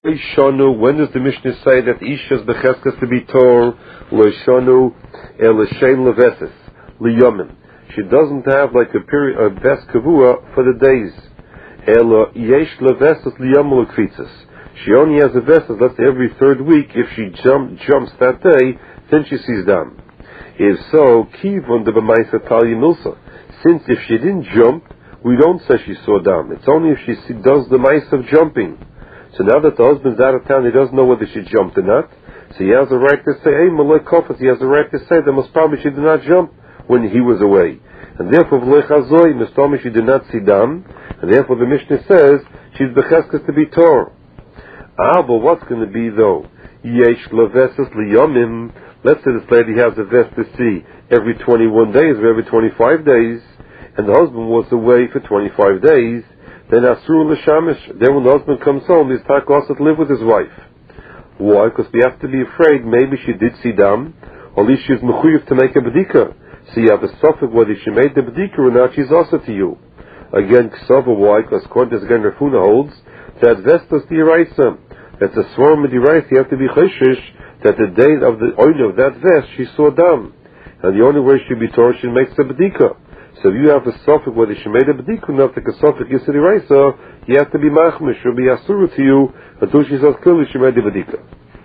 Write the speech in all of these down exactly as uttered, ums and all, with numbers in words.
Shonu, when does the Mishnah say that Isha's becheskas to be tor? Lo shonu el shein leveses liyomin. She doesn't have like a period of ves kavua for the days. El yesh leveses liyom lekfitzas. She only has a vesses, let's say every third week. If she jump, jumps that day, then she sees dam. If so, kivon de b'maisa talya milsa. Since if she didn't jump, we don't say she saw dam. It's only if she does the mice of jumping. So now that the husband's out of town, he doesn't know whether she jumped or not. So he has a right to say, hey, Malay Kofas, he has a right to say that most probably she did not jump when he was away. And therefore, V'lei Chazoi, most probably she did not see dam. And therefore the Mishnah says, she's becheskas to be tor. Ah, but what's going to be though? Yesh leveses liyomim. Let's say this lady has a vest to see every twenty-one days or every twenty-five days, and the husband was away for twenty-five days. Then Asur l'shamish. Then when the husband comes home, he's tak also to live with his wife. Why? Because we have to be afraid maybe she did see dam, or at least she's mechuyev to make a bedika. So you have a suffix whether she made the bedika or not, she's also to you. Again, ksava, why? Because according to again Rafuna holds that vestas diraisa. That's a swarm of diraisa. You have to be cheshish that the day of the oil of that vest she saw dam, and the only way she'd be torn, she makes a bedika. So if you have a suffix whether she made a bedika or not, like a suffix yisri raisa, you have to be machmish, she'll be asuru to you until she says clearly she made the bedika.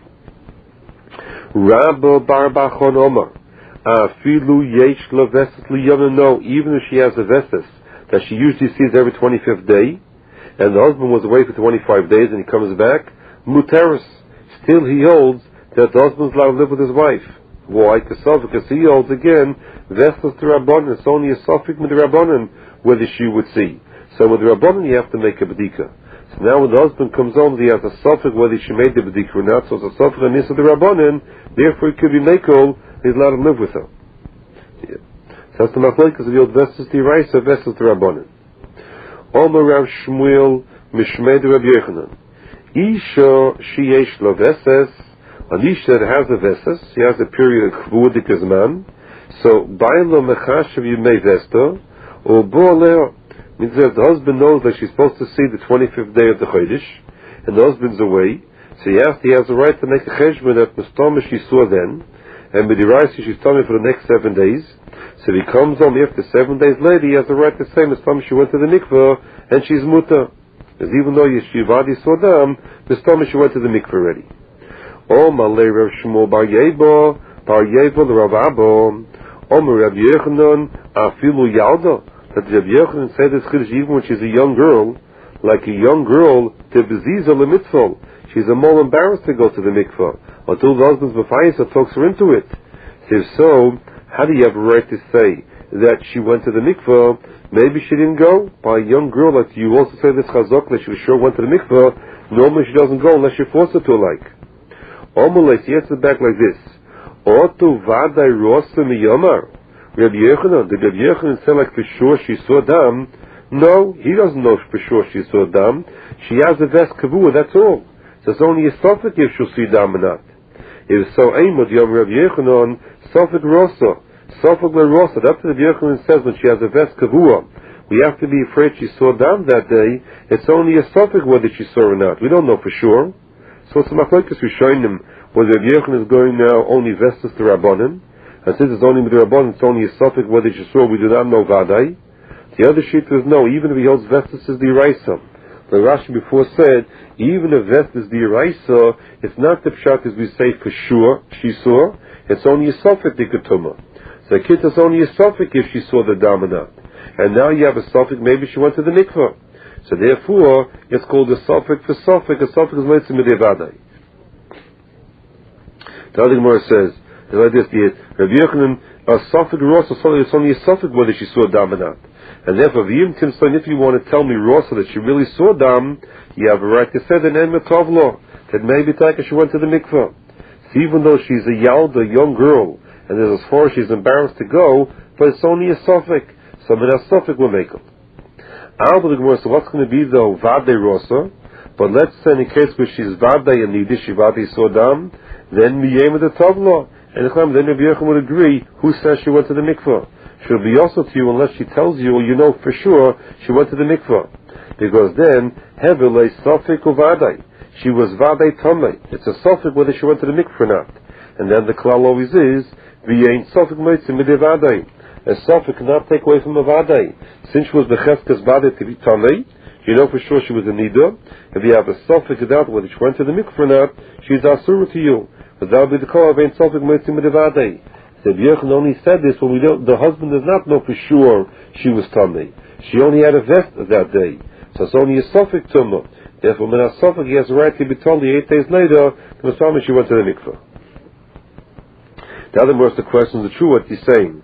Rabba bar bachon omar afilu yesh leveses liyom. No, even if she has a vestas that she usually sees every twenty-fifth day, and the husband was away for twenty-five days and he comes back, muteris, still he holds that the husband's allowed to live with his wife. Why? Because he holds again, vestas to Rabbanan. It's only a suffix with the Rabbanan whether she would see. So with the Rabbanan you have to make a bedika. So now when the husband comes home, he has a suffix whether she made the bedika or not. So it's a suffix and this of the Rabbanan. Therefore it could be mekel. He's allowed to live with her. Yeah. So that's the machlokes of the old vestas to Raisa, vestas to Rabbanan. Omer Rav Shmuel Mishmed Rabbi Yochanan. Isha sheyesh lo veses. An isha that has a vesas, she has a period of kvudik man. So bailo mechashav yimei vesta, or boaleo means that the husband knows that she's supposed to see the twenty-fifth day of the chodesh, and the husband's away. So he has, he has a right to make a cheshbon that mustama she saw then, and b'diraisi she's telling for the next seven days. So if he comes home after seven days later, he has a right to say mustama she went to the mikveh and she's muta. Because even though Yeshivadi saw them, mustama she went to the mikveh already. O Malay Rav Shmuel Bar Yebo, Bar Yebo the Rav Abo, Omer Rav Yochanan, Afilu Yalda. That Rav Yochanan said this chiddush even when she's a young girl, like a young girl, to beziza lemitzvah. She's a more embarrassed to go to the mikvah until the husband's b'fayis talks her into it. If so, how do you have a right to say that she went to the mikvah? Maybe she didn't go. By a young girl, like you also say this chazok that she was sure went to the mikvah. Normally she doesn't go unless you force her to, like. Omelais, he answered back like this. Otu vaday rosa miyomar. Rabbi Yochanan, did Rabbi Yochanan say like for sure she saw dam? No, he doesn't know for sure she saw dam. She has a vest kavua, that's all. So it's only a suffix if she'll see dam or not. If so, Eimod Yom Rabbi Yochanan, suffix rosa. Suffix le rosa. That's what Rabbi Yochanan says when she has a vest kavua. We have to be afraid she saw dam that day. It's only a suffix whether she saw or not. We don't know for sure. So it's a machlokes we're showing them whether Rabbi Yochanan is going now only vestas to Rabbanan, and since it's only with the Rabbanan, it's only a suffix whether she saw, we do not know Vadai. The other sheet is no, even if he holds vestas is the Eraisa. The Rashi before said, even if vestas is the Eraisa, it's not the pshat as we say for sure she saw, it's only a suffix dikatuma. So a kid is only a suffix if she saw the dam or not. And now you have a suffix, maybe she went to the mikvah. So therefore, it's called a suffix for suffix. A suffix is mitzvah midevadai. The other Gemara says, like this, the Rabbi Yochanan, a suffix rosa, it's only a suffix whether she saw dam or not. And therefore, if you want to tell me rosa that she really saw dam, you have a right to say the name of Tovlo, that maybe Taka she went to the mikveh. So even though she's a yalda, young girl, and as far as she's embarrassed to go, but it's only a suffix, so a suffix will make it. So what's going to be though Vade Rosa? But let's say in a case where she's Vade and Nidish Vade Sodam, then Miyem of the Tavla. And then Rabbi Yochanan would agree who says she went to the mikvah. She'll be also to you unless she tells you, you know for sure she went to the mikvah. Because then Hevel Safik Uvadai. she was Vadei Tomei. It's a suffix whether she went to the mikveh or not. And then the klal always is, V'yein suffix moitzi midei Vadei. A suffix cannot take away from a Vadei. Since she was Becheskes Vadei to be Tomei, you know for sure she was a Nida. If you have a suffix doubt whether she went to the mikveh or not, she's Asura to you. But that would be the call of V'yein suffix moitzi midei Vadei. So Yochanan only said this when we don't, the husband does not know for sure she was Tomei. She only had a vest that day. So it's only a suffix tumah. Therefore, when a suffix, he has the right to be told the eight days later, the Masama, she went to the mikveh. The other more the question is true what he's saying.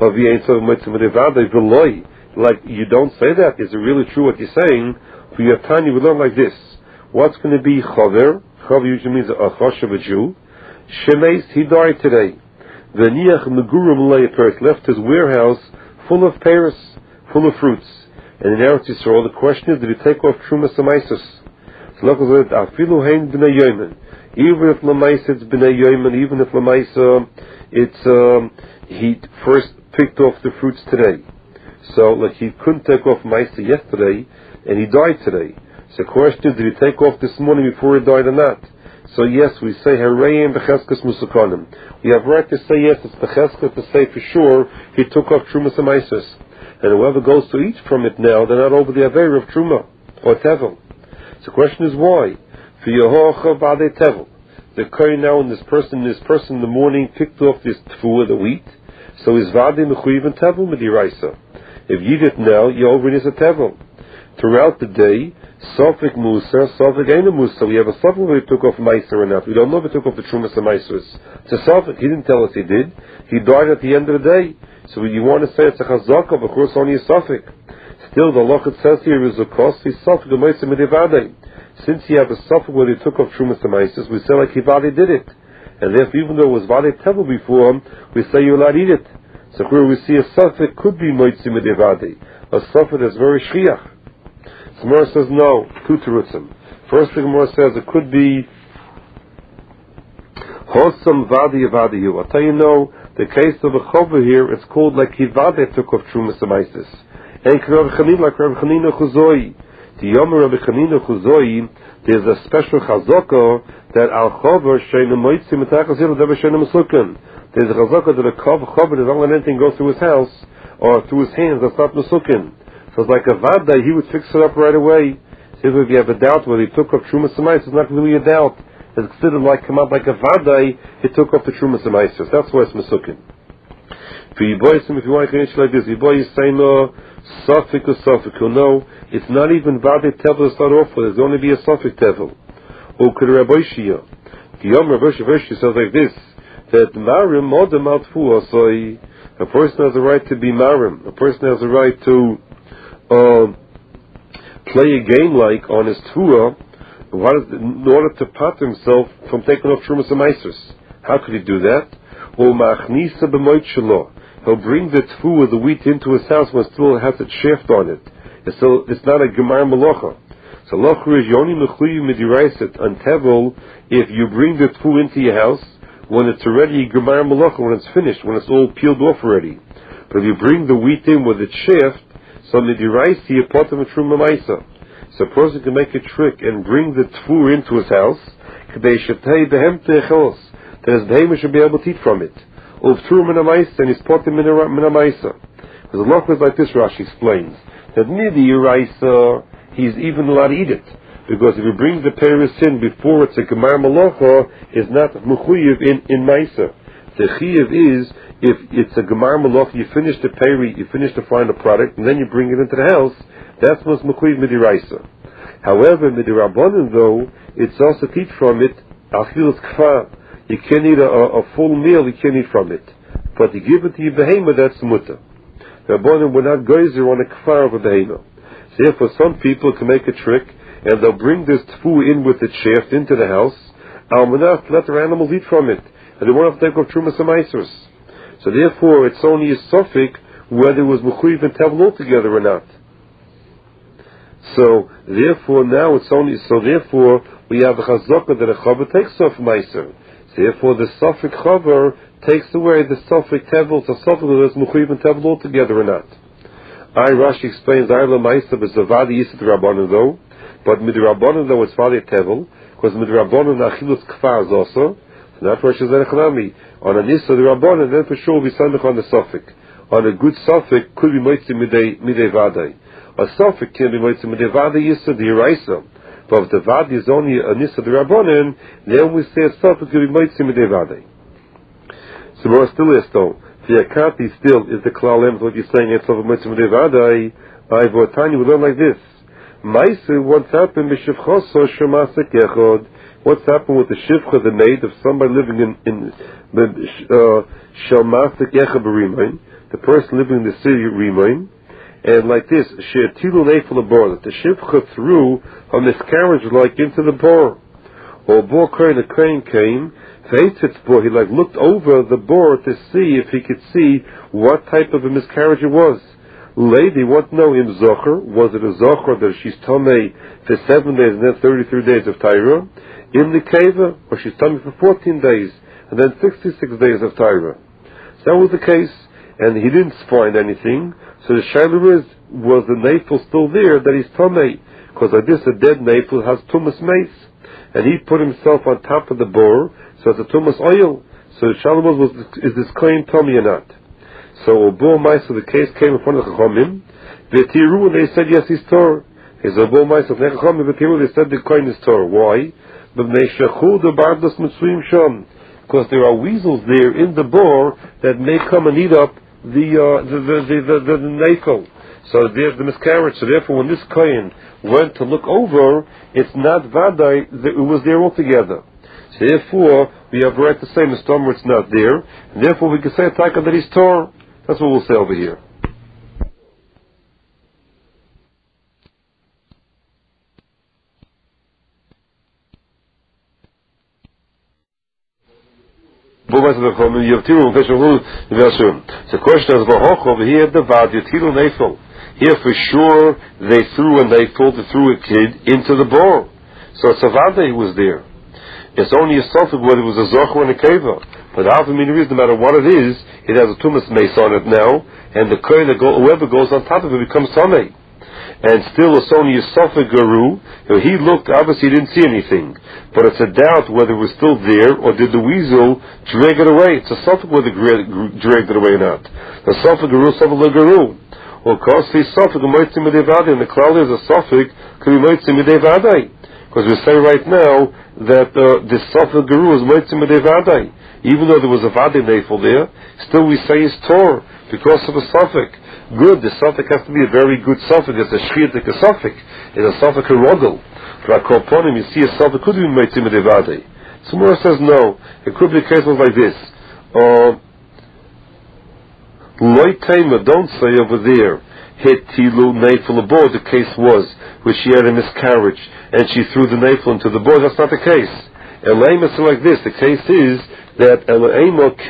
Like, you don't say that. Is it really true what he's saying? For your time, you would learn like this. What's going to be chaver? Chaver usually means a choshev, a Jew. Shemeis, he died today. V'niach megurim le'epers, left his warehouse full of pears, full of fruits. And in Eretz Yisrael, the question is, did he take off Trumas Amaisus? So look at it, Afilu Hein B'nai Yomen. Even if Lamaisa it's B'nai Yomen, even if Lamaisa it's, um, he first picked off the fruits today. So, like, he couldn't take off Maisa yesterday, and he died today. So the question is, did he take off this morning before he died or not? So yes, we say, Hareim B'cheskas Musukonim. We have right to say yes, it's B'cheskas to say for sure, he took off Trumas Amaisus. And whoever goes to eat from it now, they're not over the Aveir of Truma or Tevel. So the question is why? For Yehocha Vade Tevel. The Kohen now and this person, this person in the morning picked off this Tfuah, the wheat, so is Vade Mechuyiv and Tevel Mediraisa. If you eat it now, you're over in a Tevel. Throughout the day, Sofik Musa, Sofik Eina Musa. We have a Sofik where he took off Meiser or not. We don't know if he took off the Trumas and Meisers. It's a Sofik. He didn't tell us he did. He died at the end of the day. So when you want to say it's a chazaka, of course only a suffix. Still, the Lochet says here is a cost, he's suffix the Moisim Medivade. Since you have a suffix where he took off Trumas Amaisis, we say like he Vade did it. And therefore, even though it was Vade Tevel before him, we say you're allowed to eat it. So here we see a suffix could be Moisim Medivade. A suffix that's very shriach. So Gemara says no, two terutzim. First the Gemara says it could be Hosam Vade Yavadiyu. I'll tell you no, the case of a chover here, it's called like Hivade took off Trumas Amaisis. And Rav Chanina, like Rav Chanina Chuzoi. The Yomer Rav Chanina Chuzoi, there's a special chazaka that al chover sheina moitzi mitachas yilo deva sheina mesukin. There's a chazaka that a chover doesn't let anything go through his house or through his hands that's not mesukin. So it's like a vada, he would fix it up right away. So if you have a doubt whether he took off Trumas Amaisis, it's not really a doubt. It's considered like come out like a vadai, he took off the Trumas Amaisis. That's why it's mesukin. For Yiboyim, if you want to finish like this, Yiboyim say no, Sofik or Sofik. No, it's not even vadai tevel to start off with. There's only be a Sofik tevel. Or could Rabbi Shia? The Yom Rabbi Shia says like this: that marim modem altfu. So a person has a right to be marim. A person has a right to uh, play a game like on his tfuah. What is, in order to pat himself from taking off Trumas Amaisus. How could he do that? Or machnisa b'moitshelo. He'll bring the tfu of the wheat into his house when it still has its shaft on it. It's still, it's not a gemar malocha. So locha is yoni mechuyi midiraiset on tevel if you bring the tfu into your house when it's already gemar malocha, when it's finished, when it's all peeled off already. But if you bring the wheat in with its shaft, so midiraisi you pot of a truma maisa. So a person can make a trick and bring the tfu into his house, that his behemoth should be able to eat from it. Or tfu min ha'maisa, and he's pot min ha'maisa. Because the law is like this, Rashi explains, that near the Yiraisa, he's even allowed to eat it. Because if he brings the Paris in before it's a Gemar Malocha, is not Mechuyev in, in Maisa. The Chiyev is, if it's a Gemar Malocha, you finish the Peri, you finish the final product, and then you bring it into the house, that's what's Mechuyev Midiraisa. However, Midirabbanan though, it's also to eat from it, Achilas Kfa. You can't eat a, a full meal, you can't eat from it. But you give it to your behemoth, that's Mutter. The Rabbanan were not geyser on a Kfar of a behemoth. So therefore some people can make a trick, and they'll bring this tfu in with its shaft into the house, and not let their animals eat from it, and they won't have to take off Trumas Amaisers. So therefore it's only a suffix whether it was Mechuyev and Tevel altogether or not. So therefore now it's only, so therefore we have a chazaka that a chaver takes off Meiser. Therefore the suffix chaver takes away the suffix Tevel, the suffix whether it's Mechuyev and Tevel altogether or not. I Rashi explains I la Meiser is the Vadi Yisat Rabbanan though, but Midrabbanan though it's Vadi Tevel, because midrabanan achilus kfar also. So that's why she's lechanami. On a nisa the rabbanan, then for sure will be samech on the suffix. On a good suffix could be moitzi midei midei vadai. A suffix can be moitzi midei vadai yisa the eraisa. But if the vadi is only a nisa the rabbanan, then we say a suffix could be moitzi midei vadai. So more still is though. The akati still is the klalem. What you're saying? It's over moitzi midei vadai. I votani we learn like this. Ma'ase, what's happened? Mishivchoso shemasek yechod. What's happened with the shivcha, the maid of somebody living in in shemasek yechod b'rimain, the person living in the city of Rimain, and like this, she'atilu neifel abor, that the shivcha threw a miscarriage like into the bor. Or bor kain, the crane came, feitzitz bor, he like looked over the bor to see if he could see what type of a miscarriage it was. Lady, what know him zocher? Was it a zocher that she's tamei for seven days and then thirty-three days of Taira? In the keva, or she's tamei for fourteen days and then sixty-six days of Taira? So that was the case, and he didn't find anything. So the shayla is, was the nafel still there that he's tamei? Because like this, a dead nafel has tumas mace, and he put himself on top of the bor, so it's a tumas oil. So the shayla was, is this claim tamei or not? So Bo Maisa, the case came in front of the Chachamim. V'tiru, and they said yes, he's Torah. He's a Bo Maisa of the Chachamim. V'tiru, they said the coin is Torah. Why? Because there are weasels there in the bor that may come and eat up the uh, the the the the, the, the nafel. So there's the miscarriage. So therefore, when this coin went to look over, it's not vadai. It was there altogether. So therefore, we have right to say Mister it's not there, and therefore we can say Taka that he's Torah. That's what we'll say over here. The question is over here the vad yatilu nefel. Here for sure they threw a nefel, they threw a kid into the bor. So it's a vada he was there. It's only a suffix whether it was a zocher and a keva. But the Alpha meaning is, no matter what it is, it has a tumas mace on it now, and the kohen, whoever goes on top of it becomes tamei. And still, it's only a suffix guru. He looked, obviously he didn't see anything. But it's a doubt whether it was still there, or did the weasel drag it away. It's a suffix whether it dragged it away or not. The suffix guru, suffix guru. Well, because the suffix, and the cloud is a suffix, could be moitzim midei. Because we say right now that uh, the suffix guru is moitzim midei. Even though there was a vadi nefel there, still we say it's Torah because of a suffix. Good, the suffix has to be a very good suffix. It's a shchiyatik a suffix. It's a suffix a rogel. But akoponim, you see a suffix could be meitzim vadi. Somewhere says no. It could be a case like this. Loi tema, don't say over there. Hit tilu nefel aboard. The case was where she had a miscarriage and she threw the nefel into the board. That's not the case. Elaim is like this. The case is that Elohim